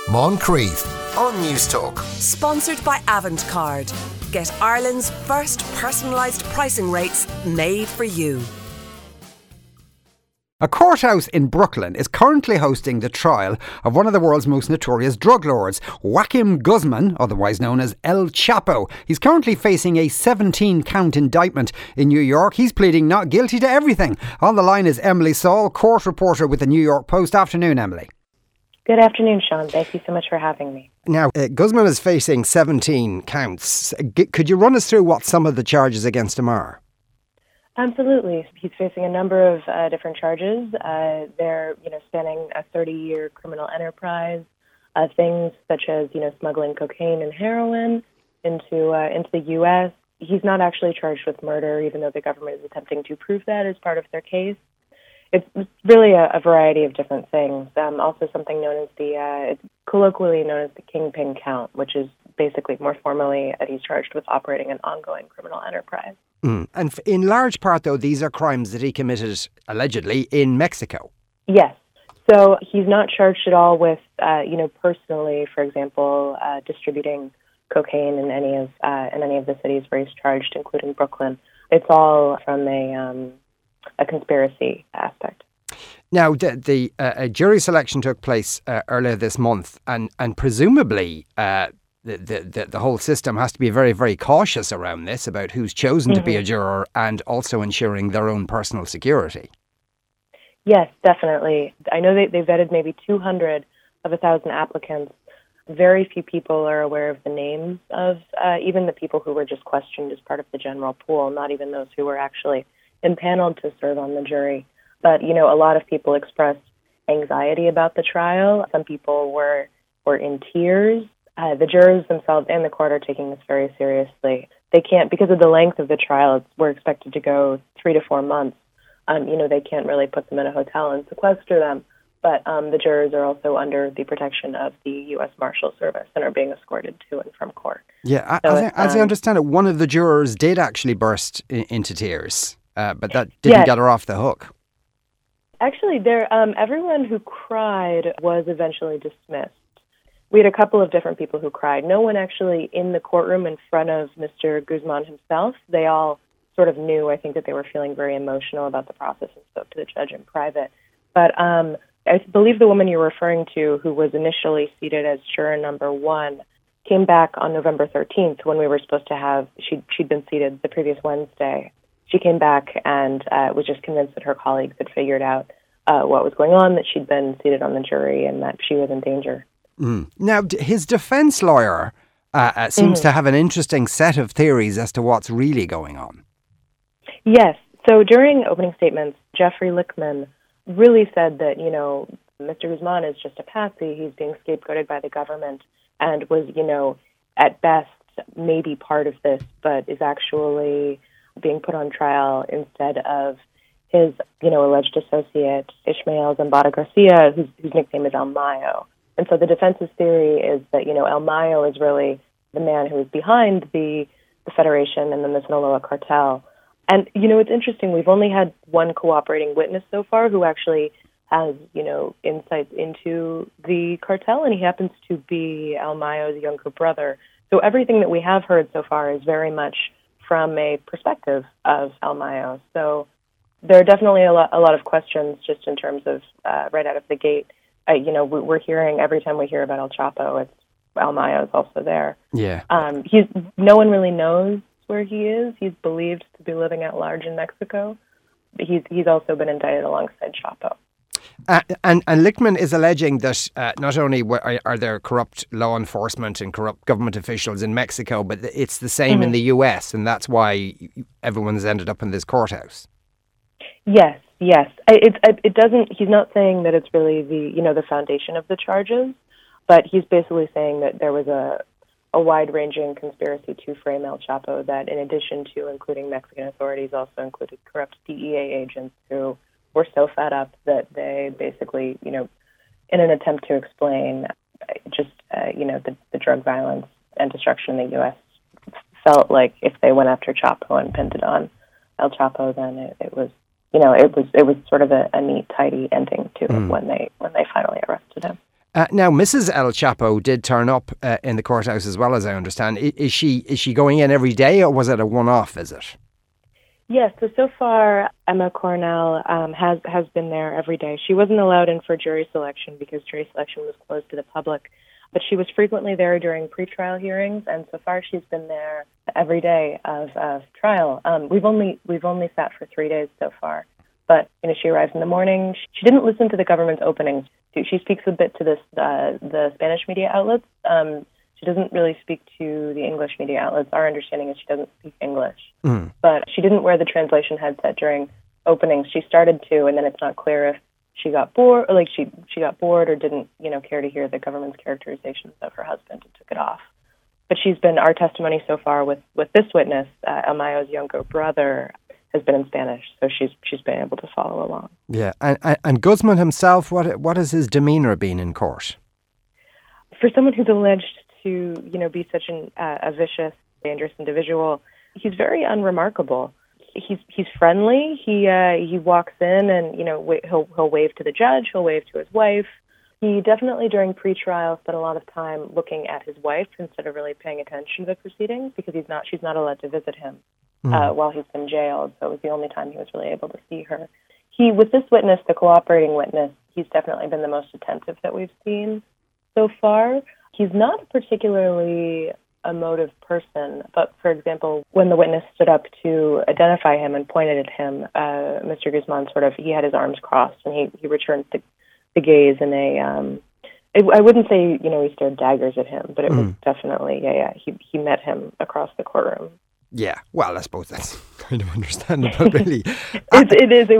Moncrief on News Talk. Sponsored by Avantcard. Get Ireland's first personalised pricing rates made for you. A courthouse in Brooklyn is currently hosting the trial of one of the world's most notorious drug lords, Joaquin Guzman, otherwise known as El Chapo. He's currently facing a 17-count indictment in New York. He's pleading not guilty to everything. On the line is Emily Saul, court reporter with the New York Post. Afternoon, Emily. Good afternoon, Sean. Thank you so much for having me. Now, Guzman is facing 17 counts. Could you run us through what some of the charges against him are? Absolutely. He's facing a number of different charges. They're, spanning a 30-year criminal enterprise, things such as, smuggling cocaine and heroin into the U.S. He's not actually charged with murder, even though the government is attempting to prove that as part of their case. It's really a variety of different things. Also something known as it's colloquially known as the kingpin count, which is basically more formally that he's charged with operating an ongoing criminal enterprise. And in large part, though, these are crimes that he committed, allegedly, in Mexico. Yes. So he's not charged at all with, personally, for example, distributing cocaine in any of the cities where he's charged, including Brooklyn. It's all from a conspiracy aspect. Now, the jury selection took place earlier this month, and presumably the whole system has to be very, very cautious around this, about who's chosen to be a juror and also ensuring their own personal security. Yes, definitely. I know they vetted maybe 200 of 1,000 applicants. Very few people are aware of the names of even the people who were just questioned as part of the general pool, not even those who were actually impaneled to serve on the jury. But, a lot of people expressed anxiety about the trial. Some people were in tears. The jurors themselves and the court are taking this very seriously. They can't, because of the length of the trial, we're expected to go 3 to 4 months. They can't really put them in a hotel and sequester them. But the jurors are also under the protection of the U.S. Marshal Service and are being escorted to and from court. Yeah, as I understand it, one of the jurors did actually burst into tears, but that didn't get her off the hook. Actually, everyone who cried was eventually dismissed. We had a couple of different people who cried. No one actually in the courtroom in front of Mr. Guzman himself. They all sort of knew, I think, that they were feeling very emotional about the process and spoke to the judge in private. But I believe the woman you're referring to, who was initially seated as juror number 1, came back on November 13th when we were supposed to have, she'd been seated the previous Wednesday. She came back and was just convinced that her colleagues had figured out what was going on, that she'd been seated on the jury and that she was in danger. Now, his defence lawyer seems to have an interesting set of theories as to what's really going on. Yes. So during opening statements, Jeffrey Lichtman really said that, Mr. Guzman is just a patsy. He's being scapegoated by the government and was, at best, maybe part of this, but is actually being put on trial instead of his, alleged associate, Ishmael Zambada Garcia, whose nickname is El Mayo. And so the defense's theory is that, El Mayo is really the man who is behind the Federation and then the Sinaloa cartel. And, it's interesting. We've only had one cooperating witness so far who actually has, insights into the cartel, and he happens to be El Mayo's younger brother. So everything that we have heard so far is very much from a perspective of El Mayo. So there are definitely a lot of questions just in terms of right out of the gate. We're hearing, every time we hear about El Chapo, it's El Mayo's also there. Yeah. No one really knows where he is. He's believed to be living at large in Mexico. He's also been indicted alongside Chapo. And Lichtman is alleging that not only are there corrupt law enforcement and corrupt government officials in Mexico, but it's the same in the US, and that's why everyone's ended up in this courthouse. Yes. It doesn't. He's not saying that it's really the foundation of the charges, but he's basically saying that there was a wide-ranging conspiracy to frame El Chapo that, in addition to including Mexican authorities, also included corrupt DEA agents who were so fed up that they basically, in an attempt to explain the drug violence and destruction in the U.S., felt like if they went after Chapo and pinned it on El Chapo, then it was sort of a neat, tidy ending to it when they finally arrested him. Now, Mrs. El Chapo did turn up in the courthouse as well, as I understand. Is she going in every day, or was it a one-off visit? Yes, so far Emma Cornell has been there every day. She wasn't allowed in for jury selection because jury selection was closed to the public, but she was frequently there during pretrial hearings, and so far she's been there every day of trial. We've only sat for 3 days so far, but she arrives in the morning. She didn't listen to the government's openings. She speaks a bit to the Spanish media outlets. She doesn't really speak to the English media outlets. Our understanding is she doesn't speak English. But she didn't wear the translation headset during openings. She started to, and then it's not clear if she got bored, or she got bored or didn't, care to hear the government's characterizations of her husband and took it off. But our testimony so far with this witness, Amayo's younger brother, has been in Spanish, so she's been able to follow along. Yeah, and Guzman himself, what has his demeanour been in court? For someone who's alleged to, be such a vicious, dangerous individual, he's very unremarkable. He's friendly. He walks in and he'll wave to the judge. He'll wave to his wife. He definitely during pretrial spent a lot of time looking at his wife instead of really paying attention to the proceedings because she's not allowed to visit him while he's been jailed. So it was the only time he was really able to see her. With this witness, the cooperating witness, he's definitely been the most attentive that we've seen so far. He's not particularly emotive person, but for example, when the witness stood up to identify him and pointed at him, Mr. Guzman he had his arms crossed and he returned the gaze in I wouldn't say, he stared daggers at him, but it was definitely, he met him across the courtroom. Yeah, well, I suppose that's kind of understandable, really. It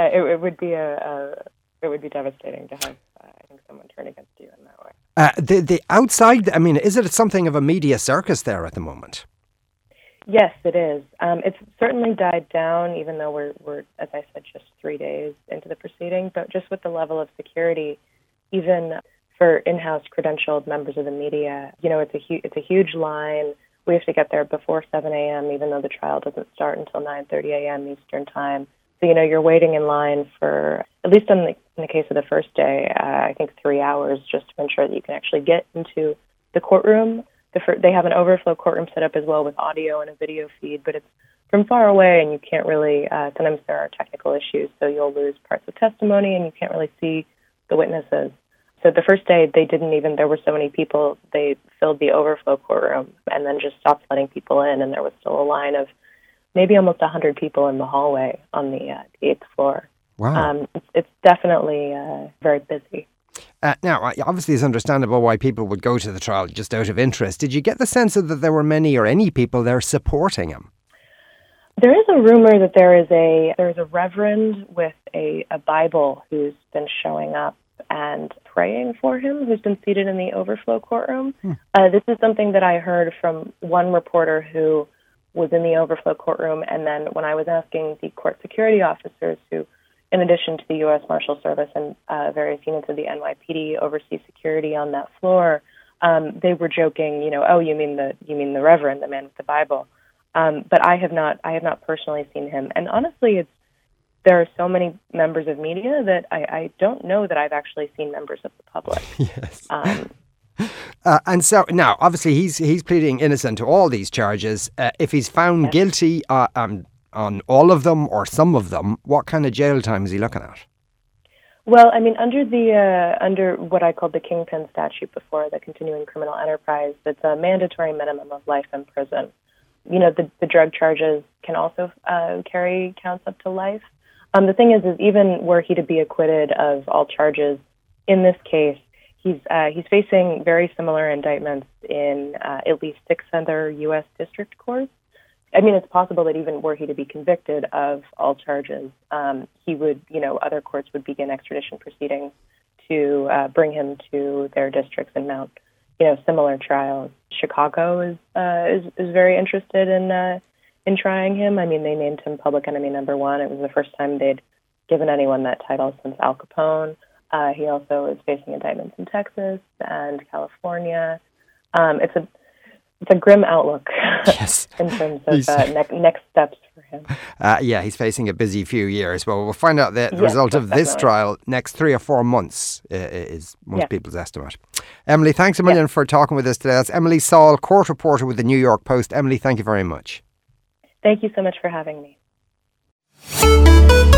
would be devastating to have, someone turn against you in that way. The outside, is it something of a media circus there at the moment? Yes, it is. It's certainly died down, even though we're, as I said, just 3 days into the proceeding. But just with the level of security, even for in-house credentialed members of the media, it's a huge line. We have to get there before 7 a.m., even though the trial doesn't start until 9:30 a.m. Eastern time. So, you're waiting in line for, at least in the case of the first day, I think 3 hours just to ensure that you can actually get into the courtroom. They have an overflow courtroom set up as well with audio and a video feed, but it's from far away and you can't really, sometimes there are technical issues, so you'll lose parts of testimony and you can't really see the witnesses. So the first day, there were so many people, they filled the overflow courtroom and then just stopped letting people in, and there was still a line of maybe almost 100 people in the hallway on the 8th floor. Wow. It's definitely very busy. Now, obviously it's understandable why people would go to the trial just out of interest. Did you get the sense that there were many or any people there supporting him? There is a rumor that there is a reverend with a Bible who's been showing up and praying for him, who's been seated in the overflow courtroom. This is something that I heard from one reporter who was in the overflow courtroom, and then when I was asking the court security officers who, in addition to the U.S. Marshal Service and various units of the NYPD, oversee security on that floor, they were joking, oh, you mean the Reverend, the man with the Bible. But I have not personally seen him, and honestly, there are so many members of media that I don't know that I've actually seen members of the public. Yes. And so now, obviously, he's pleading innocent to all these charges. If he's found guilty on all of them or some of them, what kind of jail time is he looking at? Well, under what I called the Kingpin statute before, the continuing criminal enterprise, it's a mandatory minimum of life in prison. The drug charges can also carry counts up to life. The thing is even were he to be acquitted of all charges in this case, he's facing very similar indictments in at least 6 other U.S. district courts. It's possible that even were he to be convicted of all charges, he would, other courts would begin extradition proceedings to bring him to their districts and mount, similar trials. Chicago is very interested in trying him. They named him public enemy number one. It was the first time they'd given anyone that title since Al Capone. He also is facing indictments in Texas and California. a grim outlook Yes. in terms of next steps for him. Yeah, he's facing a busy few years. Well, we'll find out the result of this definitely. trial next 3 or 4 months, is most people's estimate. Emily, thanks a million for talking with us today. That's Emily Saul, court reporter with the New York Post. Emily, thank you very much. Thank you so much for having me.